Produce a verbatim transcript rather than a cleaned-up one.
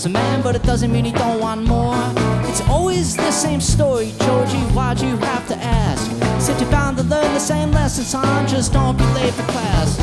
loves a man, but it doesn't mean he don't want more. It's always the same story, Georgie, why'd you have to ask? Said you're bound to learn the same lessons, hon, just don't be late for class.